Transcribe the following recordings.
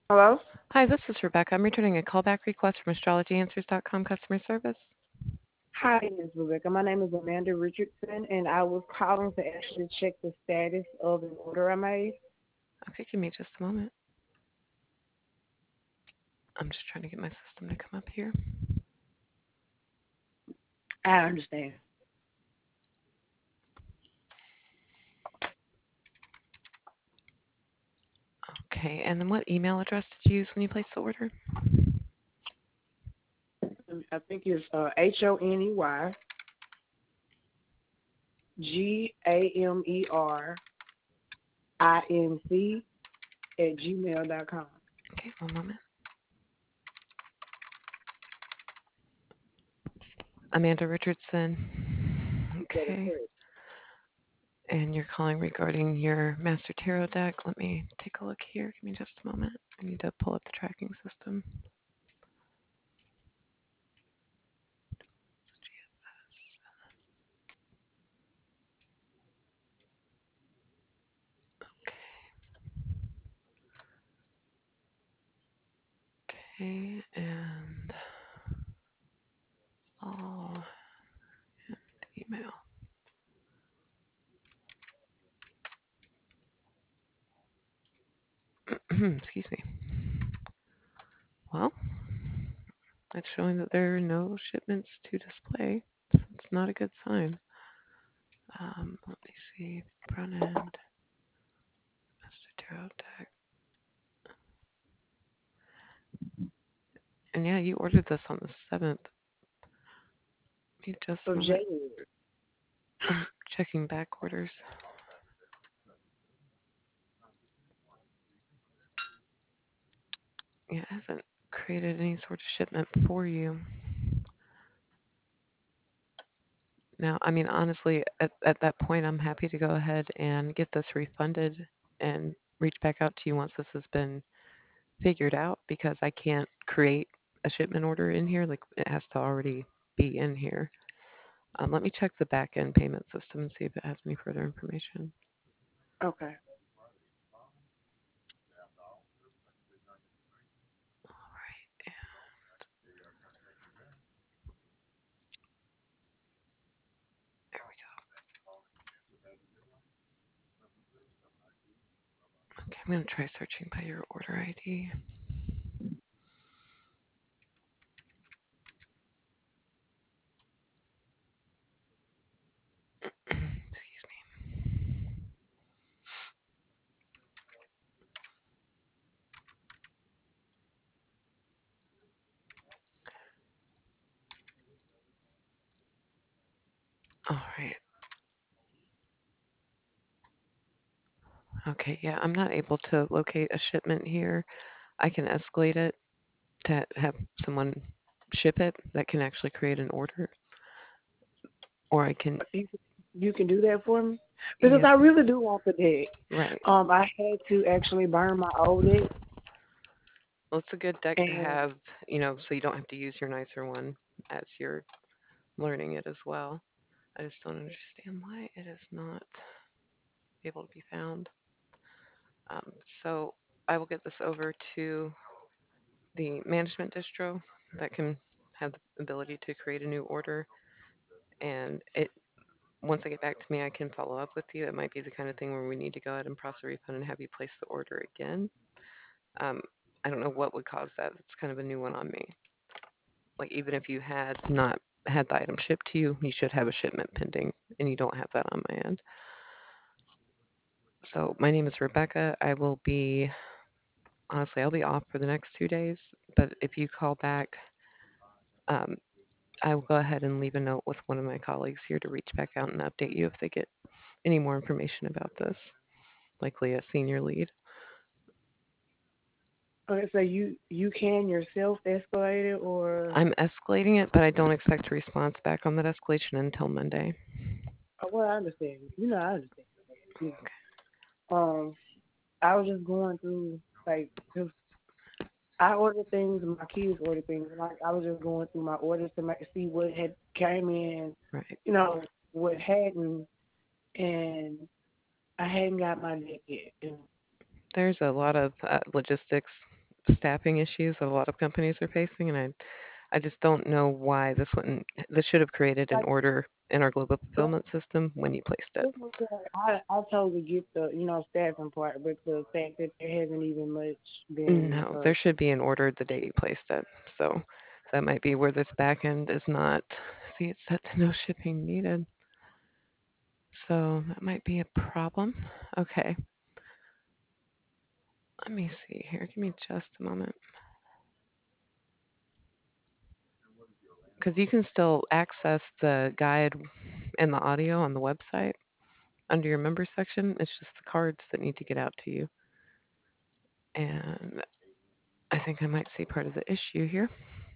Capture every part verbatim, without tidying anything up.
Hello? Hi, this is Rebecca. I'm returning a callback request from astrology answers dot com customer service. Hi, Miz Rebecca. My name is Amanda Richardson, and I was calling to actually check the status of an order I made. Okay, give me just a moment. I'm just trying to get my system to come up here. I understand. Okay, and then what email address did you use when you placed the order? I think it's uh, H O N E Y G A M E R I N C at gmail dot com. Okay, one moment. Amanda Richardson. That is Okay, correct. and you're calling regarding your Master Tarot deck. Let me take a look here. Give me just a moment. I need to pull up the tracking system. Okay, and all email. Excuse me. Well, it's showing that there are no shipments to display. So it's not a good sign. Um, let me see. Front end, Master Tarot deck. And yeah, you ordered this on the seventh. Give me just a Of moment. January. I'm checking back orders. Yeah, it hasn't created any sort of shipment for you. Now, I mean, honestly, at, at that point, I'm happy to go ahead and get this refunded and reach back out to you once this has been figured out because I can't create a shipment order in here. Like, it has to already be in here. Um, let me check the back end payment system and see if it has any further information. Okay. All right, there we go. Okay, I'm going to try searching by your order I D. Excuse me. All right. Okay, yeah, I'm not able to locate a shipment here. I can escalate it to have someone ship it that can actually create an order, or I can, You, you can do that for me? Because yes, I really do want the deck. right. Um, I had to actually burn my old deck, Well, it's a good deck to and have, you know, so you don't have to use your nicer one as you're learning it as well. I just don't understand why it is not able to be found. Um, so I will get this over to the management distro that can have the ability to create a new order. And it once they get back to me, I can follow up with you. It might be the kind of thing where we need to go ahead and process a refund and have you place the order again. Um, I don't know what would cause that. It's kind of a new one on me. Like even if you had not had the item shipped to you, you should have a shipment pending, and you don't have that on my end. So my name is Rebecca. I will be honestly, I'll be off for the next two days. But if you call back, um, I will go ahead and leave a note with one of my colleagues here to reach back out and update you if they get any more information about this, likely a senior lead. okay, so you you can yourself escalate it, or I'm escalating it, but I don't expect a response back on that escalation until Monday. oh, well, I understand. You know, I understand. You know, um, I was just going through like just I ordered things and my kids ordered things, and like I was just going through my orders to make, see what had came in, Right. you know, what hadn't, and I hadn't got my deck yet. And There's a lot of uh, logistics staffing issues that a lot of companies are facing, and I I just don't know why this wouldn't this should have created an Like, order in our global but fulfillment system when you placed it. this was like, I I totally get the you know staffing part, but the fact that there hasn't even much been No, uh there should be an order the day you placed it. So that might be where this back end is not. See, it's set to no shipping needed. So that might be a problem. Okay, let me see here. Give me just a moment. Because you can still access the guide and the audio on the website under your member section. It's just the cards that need to get out to you. And I think I might see part of the issue here.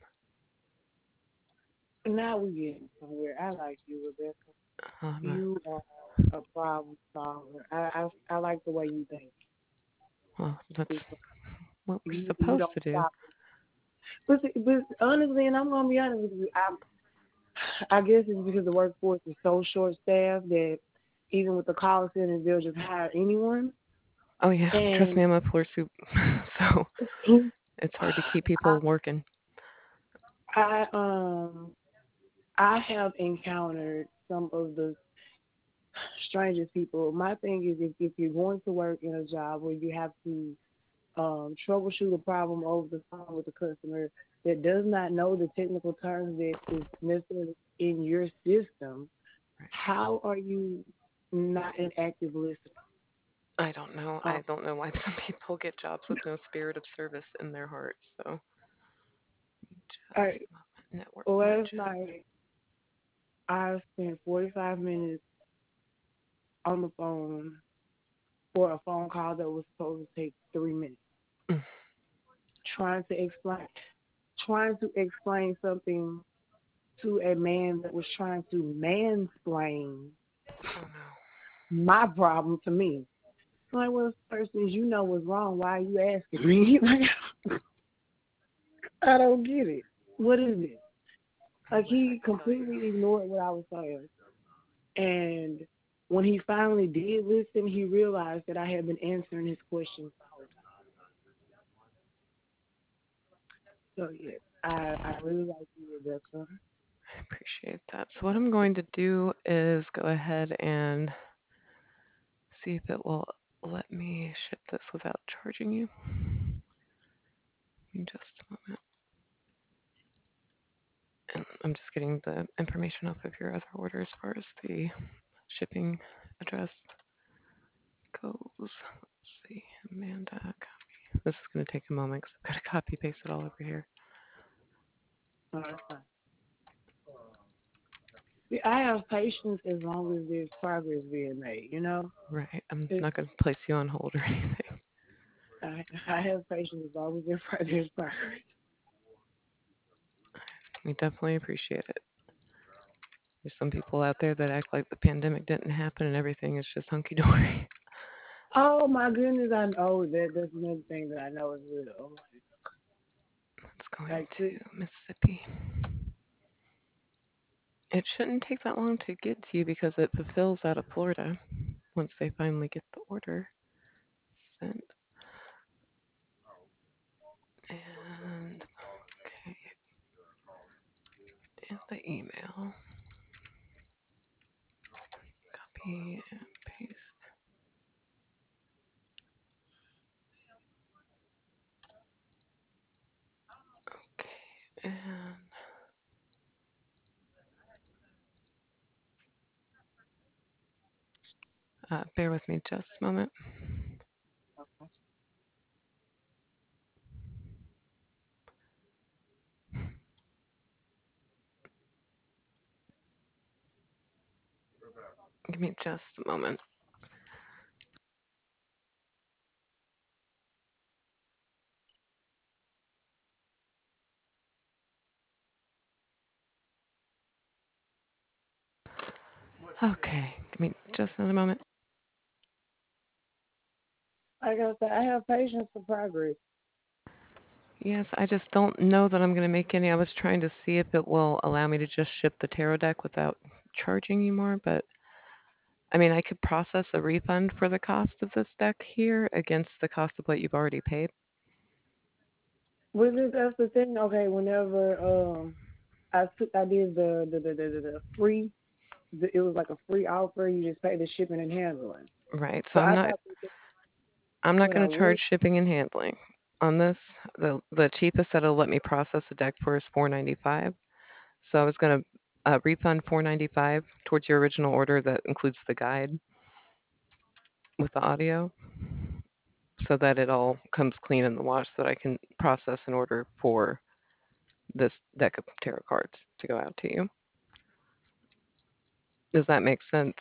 now we getting somewhere. I like you, Rebecca. Um, uh, You are a problem solver. I I, I like the way you think. well, that's Because what we're you you supposed don't to do. stop. But see- but honestly, and I'm gonna be honest with you, I I guess it's because the workforce is so short staffed that even with the call centers, they'll just hire anyone. Oh yeah, trust And me, I'm a floor soup, so it's hard to keep I people working. I um I have encountered some of the strangest people. My thing is if, if you're going to work in a job where you have to um, troubleshoot a problem over the phone with the customer that does not know the technical terms that is necessarily in your system, Right. how are you not an active listener? I don't know. Um, I don't know why some people get jobs with no spirit of service in their heart. So I, just network last connection. night, I spent forty-five minutes on the phone for a phone call that was supposed to take three minutes, Mm. trying to explain, trying to explain something to a man that was trying to mansplain Oh no. my problem to me. Like, well, first things you know was wrong. Why are you asking me? Like, I don't get it. What is it? I Like, wish I he could tell you. completely ignored what I was saying. And when he finally did listen, he realized that I had been answering his questions the whole time. So, yeah, I, I really like you, Rebecca. I appreciate that. So what I'm going to do is go ahead and see if it will let me ship this without charging you. In just a moment. And I'm just getting the information off of your other order as far as the shipping address goes. Let's see, Amanda, copy. This is going to take a moment because I've got to copy paste it all over here. No, that's fine. See, I have patience as long as there's progress being made, you know? Right, I'm It's, not going to place you on hold or anything. I, I have patience as long as there's there's progress. We definitely appreciate it. There's some people out there that act like the pandemic didn't happen and everything is just hunky dory. Oh my goodness, I know that that's another thing that I know is real. It's going Like this, to Mississippi. It shouldn't take that long to get to you because it fulfills out of Florida once they finally get the order sent. And okay, in the email, copy and paste. Okay, and uh, bear with me just a moment. Give me just a moment. Okay, give me just another moment. like I said, I have patience for progress. Yes, I just don't know that I'm going to make any. I was trying to see if it will allow me to just ship the tarot deck without charging you more, but I mean, I could process a refund for the cost of this deck here against the cost of what you've already paid. Was it that's the thing? Okay, whenever um I took I did the the the the, the, the free the, it was like a free offer. You just pay the shipping and handling. Right. So So I'm I not thought that I'm not when I going to charge went, shipping and handling on this. The the cheapest that'll let me process a deck for is four ninety-five. So I was going to uh, refund four ninety-five towards your original order that includes the guide with the audio, so that it all comes clean in the wash, so that I can process an order for this deck of tarot cards to go out to you. Does that make sense?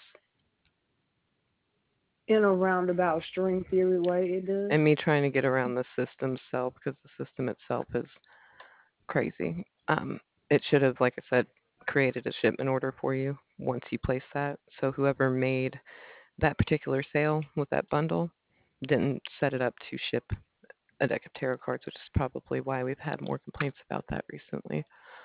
in a roundabout string theory way, it does. And me trying to get around the system cell, because the system itself is crazy. Um, it should have, like I said, created a shipment order for you once you place that. So whoever made that particular sale with that bundle didn't set it up to ship a deck of tarot cards, which is probably why we've had more complaints about that recently.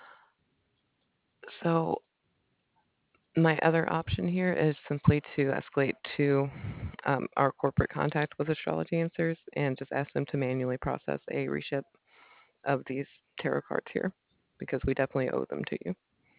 So my other option here is simply to escalate to um, our corporate contact with Astrology Answers and just ask them to manually process a reship of these tarot cards here, because we definitely owe them to you.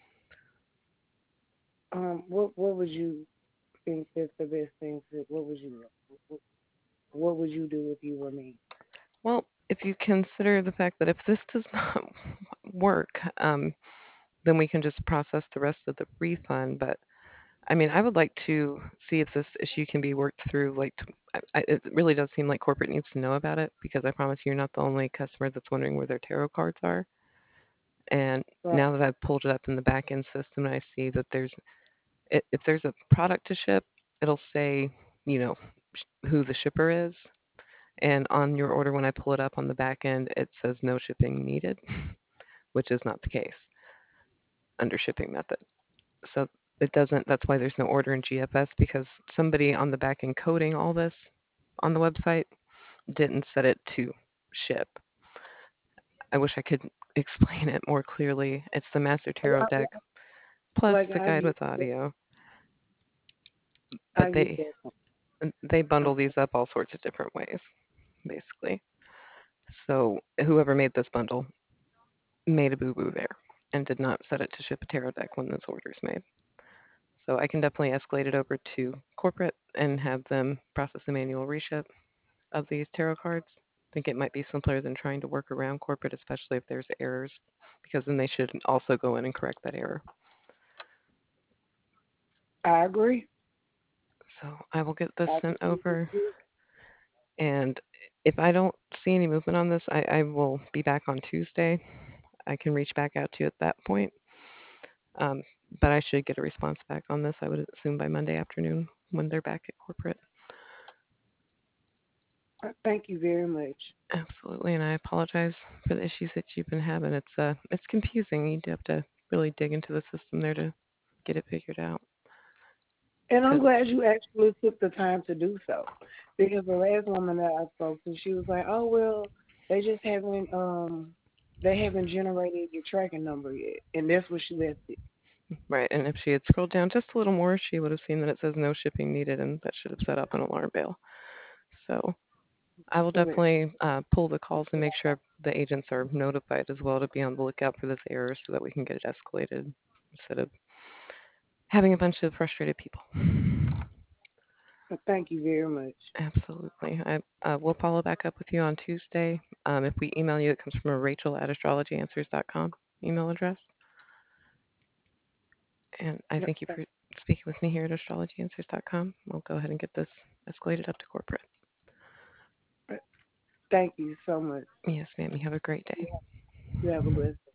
Um, what what would you think is the best thing to? What would you what, what would you do if you were me? Well, if you consider the fact that if this does not work, um, then we can just process the rest of the refund. But I mean, I would like to see if this issue can be worked through. Like, t- I, I, it really does seem like corporate needs to know about it, because I promise you, you're not the only customer that's wondering where their tarot cards are. And Right. now that I've pulled it up in the back end system, and I see that there's i- if there's a product to ship, it'll say, you know, sh- who the shipper is. And on your order, when I pull it up on the back end, it says no shipping needed, which is not the case under shipping method. So it doesn't, that's why there's no order in G F S, because somebody on the back end coding all this on the website didn't set it to ship. I wish I could explain it more clearly. It's the Master Tarot I, deck plus like the I guide get with audio, but I get they that. they Um, bundle these up all sorts of different ways, basically. So whoever made this bundle made a boo-boo there and did not set it to ship a tarot deck when this order is made. So I can definitely escalate it over to corporate and have them process a manual reship of these tarot cards. I think it might be simpler than trying to work around corporate, especially if there's errors, because then they should also go in and correct that error. I agree. So I will get this I sent completely over, agree. and if I don't see any movement on this, I, I will be back on Tuesday. I can reach back out to you at that point. Um, but I should get a response back on this, I would assume, by Monday afternoon when they're back at corporate. Uh, Thank you very much. Absolutely, and I apologize for the issues that you've been having. It's uh, it's confusing. You do have to really dig into the system there to get it figured out. And I'm Cause glad you actually took the time to do so. Because the last woman that I spoke to, she was like, "Oh well, they just haven't um they haven't generated your tracking number yet," and that's what she left it. right, and if she had scrolled down just a little more, she would have seen that it says no shipping needed, and that should have set up an alarm bell. So I will Correct. definitely uh, pull the calls and make sure the agents are notified as well to be on the lookout for this error, so that we can get it escalated instead of having a bunch of frustrated people. But thank you very much. Absolutely. I uh, will follow back up with you on Tuesday. Um, if we email you, it comes from a Rachel at astrology answers dot com email address. And I Yep, thank you th- for speaking with me here at astrology answers dot com. We'll go ahead and get this escalated up to corporate. Thank you so much. Yes, ma'am. You have a great day. You have a blessed